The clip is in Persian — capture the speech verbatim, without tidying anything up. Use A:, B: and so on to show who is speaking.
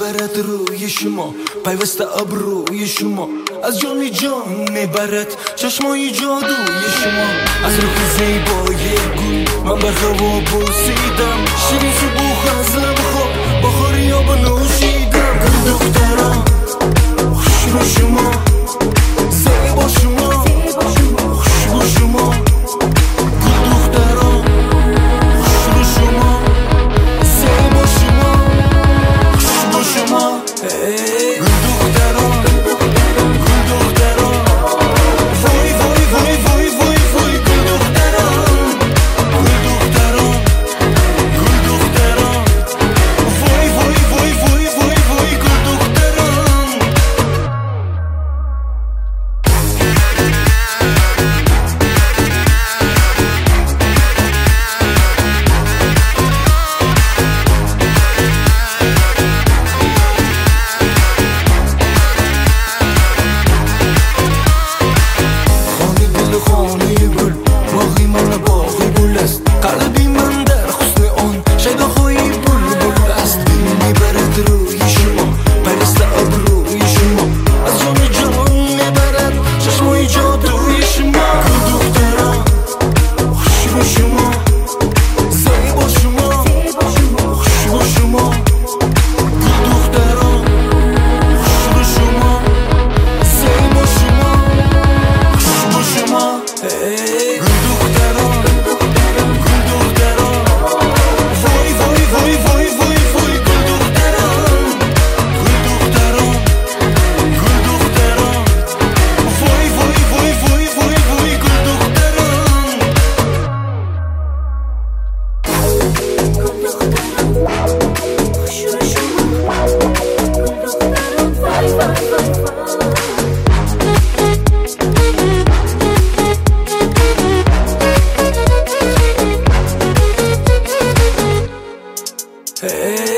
A: میبرد روی شما، پیوسته ابروی شما، از جان جان میبرد چشمای جادوی شما. از روح زیبای گل من بر هوا بوسیدم، شیرین صبح از لبخا بخاری آب نوشیدم. گل دخترم خوش رو شما، زیبا شما، خوش رو شما. گل دخترم خوش رو شما، زیبا شما، خوش رو شما. گل دخترم گل دخترم وای وای وای وای وای وای. گل دخترم گل دخترم گل دخترم وای وای وای وای وای وای. گل دخترم خانه گل خانه گل، باغی من باغی گل است. قلبی من در حسن آن شیداهای بلبل است. دل میبرد روی شما، پیوسته ابروی شما، از جان جان میبرد چشمای جادوی شما. گل دخترم خوش رو شما، زیبا شما، خوش رو شما. گل دخترم خوش رو شما، زیبا شما، خوش رو شما. گل دخترم گل دخترم وای وای وای وای وای وای. گل دخترم گل دخترم گل دخترم وای وای وای وای وای وای. گل دخترم
B: خوش رو شما، گل دخترم وای وای وای وای.
A: Hey